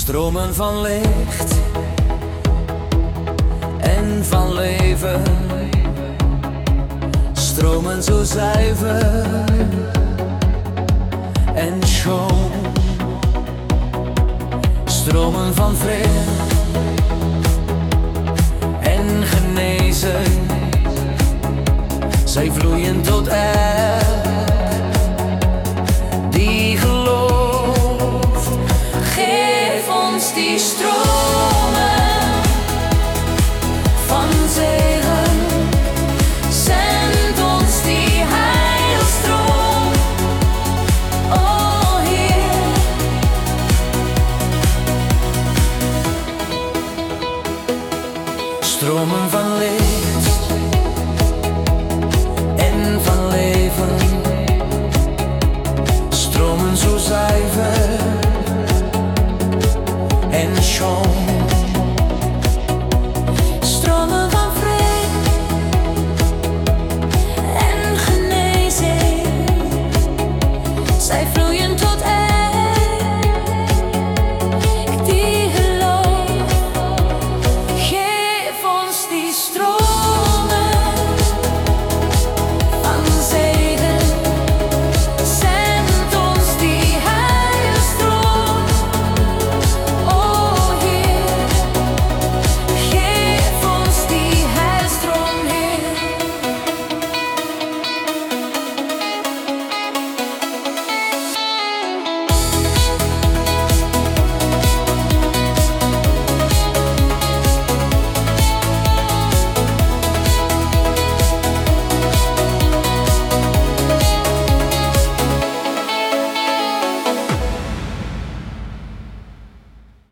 Stromen van licht en van leven, stromen zo zuiver en schoon. Stromen van vrede en genezen, zij vloeien tot elk die gelooft. Geef ons die stromen van zegen, zend ons die heilstroom, o Heer. Stromen van licht en van leven, stromen zo zuiver en schoon.